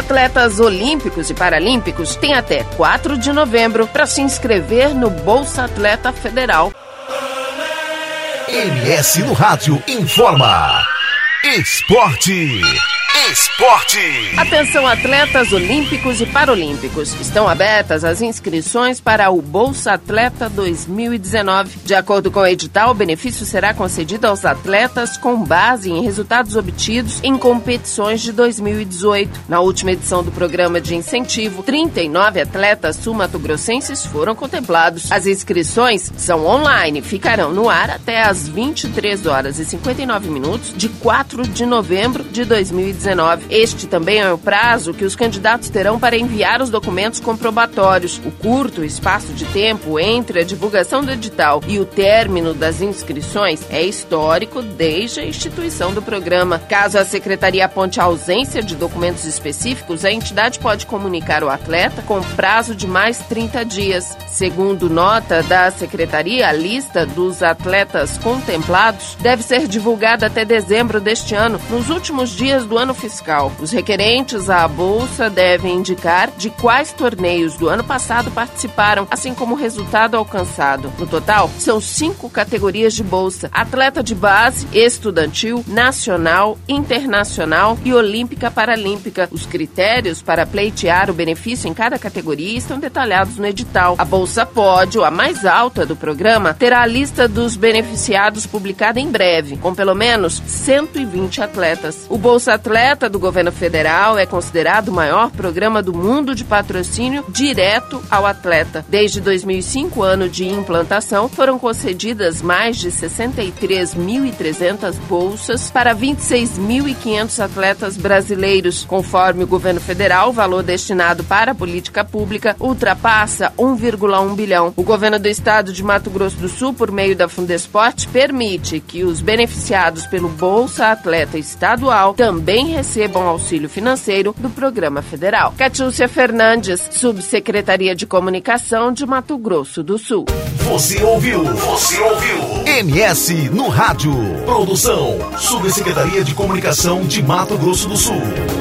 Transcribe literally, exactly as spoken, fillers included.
Atletas olímpicos e paralímpicos têm até quatro de novembro para se inscrever no Bolsa Atleta Federal. M S no Rádio informa. Esporte. Esporte. Atenção, atletas olímpicos e paralímpicos. Estão abertas as inscrições para o Bolsa Atleta dois mil e dezenove. De acordo com o edital, o benefício será concedido aos atletas com base em resultados obtidos em competições de dois mil e dezoito. Na última edição do programa de incentivo, trinta e nove atletas sul-mato-grossenses foram contemplados. As inscrições são online e ficarão no ar até às vinte e três horas e cinquenta e nove minutos de quatro de novembro de dois mil e dezenove. Este também é o prazo que os candidatos terão para enviar os documentos comprobatórios. O curto espaço de tempo entre a divulgação do edital e o término das inscrições é histórico desde a instituição do programa. Caso a secretaria aponte a ausência de documentos específicos, a entidade pode comunicar ao atleta com prazo de mais trinta dias. Segundo nota da secretaria, a lista dos atletas contemplados deve ser divulgada até dezembro deste ano, nos últimos dias do ano fiscal. Os requerentes à bolsa devem indicar de quais torneios do ano passado participaram, assim como o resultado alcançado. No total, são cinco categorias de bolsa: atleta de base, estudantil, nacional, internacional e olímpica paralímpica. Os critérios para pleitear o benefício em cada categoria estão detalhados no edital. A Bolsa Pódio, a mais alta do programa, terá a lista dos beneficiados publicada em breve, com pelo menos cento e vinte atletas. O Bolsa Atleta do governo federal é considerado o maior programa do mundo de patrocínio direto ao atleta. Desde dois mil e cinco, ano de implantação, foram concedidas mais de sessenta e três mil e trezentas bolsas para vinte e seis mil e quinhentos atletas brasileiros. Conforme o governo federal, o valor destinado para a política pública ultrapassa um vírgula um bilhão. O governo do estado de Mato Grosso do Sul, por meio da Fundesporte, permite que os beneficiados pelo Bolsa Atleta Estadual também recebam auxílio financeiro do programa federal. Catiúcia Fernandes, Subsecretaria de Comunicação de Mato Grosso do Sul. Você ouviu? Você ouviu? M S no Rádio. Produção, Subsecretaria de Comunicação de Mato Grosso do Sul.